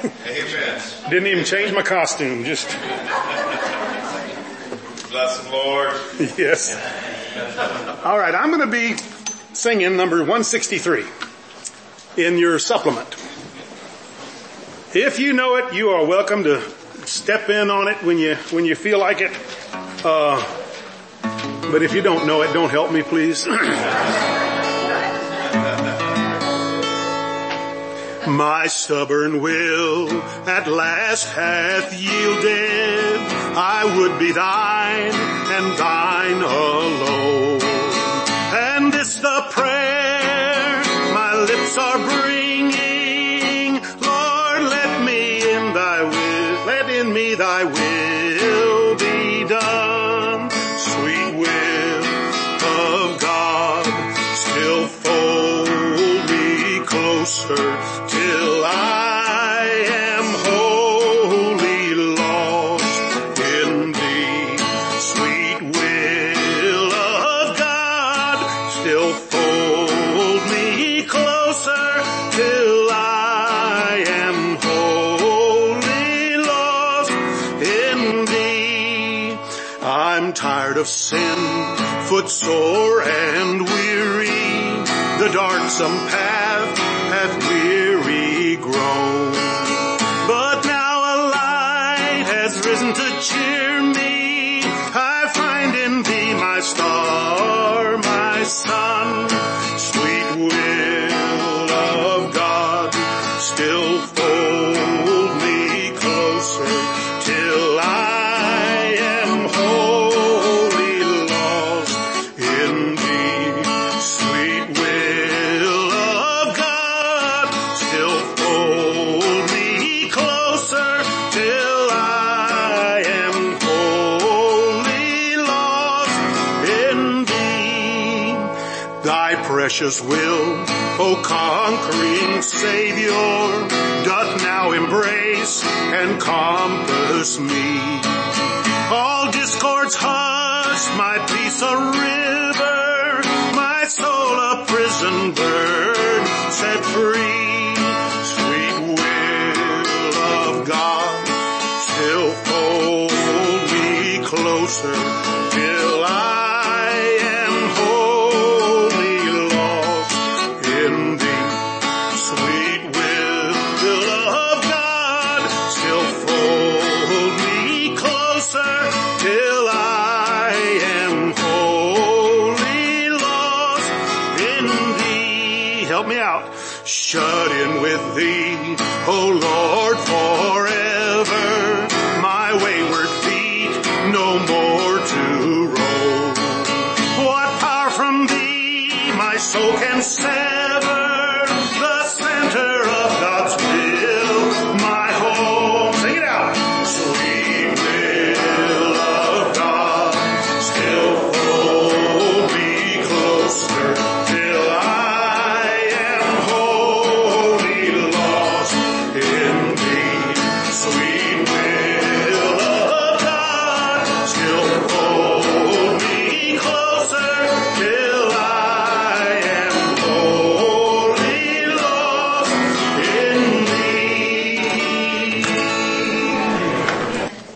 Amen. Didn't even change my costume, just... Bless the Lord. Yes. All right, I'm going to be singing number 163 in your supplement. If you know it, you are welcome to step in on it when you feel like it. But if you don't know it, don't help me, please. My stubborn will at last hath yielded. I would be thine and thine alone. And this the prayer my lips are bringing. Lord, let in me thy will be done. Sweet will of God, still fold me closer till I am wholly lost in thee. Sweet will of God, still fold me closer till I am wholly lost in thee. I'm tired of sin, footsore and weary. The darksome path hath weary grown. But now a light has risen to cheer me. I find in thee my star, my sun. Sweet will of God, still fold me closer till I am wholly lost in thee. Sweet will of God, still fold me closer till I am wholly lost in thee. Thy precious will, O conquering Savior, doth now embrace and compass me. All discords hushed, my peace a river, my soul a prison bird set free. Sweet will of God, still fold me closer till I am wholly lost in thee. Sweet will of God, still fold me closer till I am wholly lost in thee. Help me out. Shut in with thee, O Lord, forever. My wayward feet no more to roam. What power from thee my soul can send?